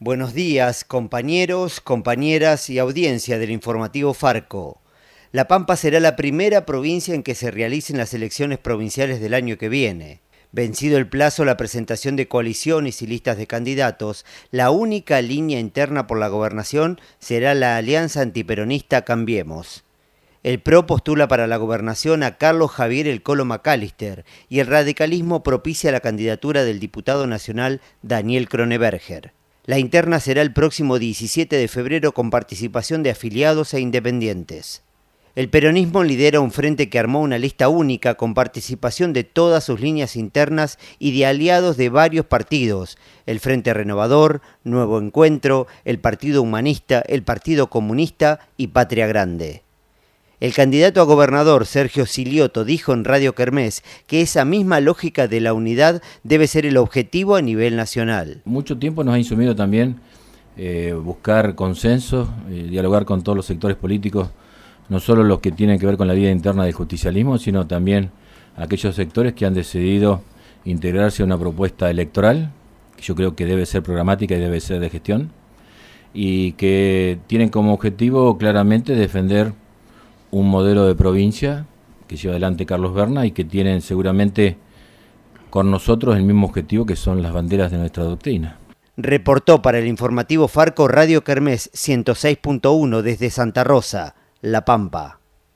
Buenos días, compañeros, compañeras y audiencia del informativo Farco. La Pampa será la primera provincia en que se realicen las elecciones provinciales del año que viene. Vencido el plazo la presentación de coaliciones y listas de candidatos, la única línea interna por la gobernación será la alianza antiperonista Cambiemos. El PRO postula para la gobernación a Carlos Javier El Colo McAllister y el radicalismo propicia la candidatura del diputado nacional Daniel Kroneberger. La interna será el próximo 17 de febrero con participación de afiliados e independientes. El peronismo lidera un frente que armó una lista única con participación de todas sus líneas internas y de aliados de varios partidos: el Frente Renovador, Nuevo Encuentro, el Partido Humanista, el Partido Comunista y Patria Grande. El candidato a gobernador, Sergio Silioto, dijo en Radio Kermés que esa misma lógica de la unidad debe ser el objetivo a nivel nacional. Mucho tiempo nos ha insumido también buscar consensos, dialogar con todos los sectores políticos, no solo los que tienen que ver con la vida interna del justicialismo, sino también aquellos sectores que han decidido integrarse a una propuesta electoral, que yo creo que debe ser programática y debe ser de gestión, y que tienen como objetivo claramente defender un modelo de provincia que lleva adelante Carlos Berna y que tienen seguramente con nosotros el mismo objetivo, que son las banderas de nuestra doctrina. Reportó para el informativo Farco Radio Kermés 106.1 desde Santa Rosa, La Pampa.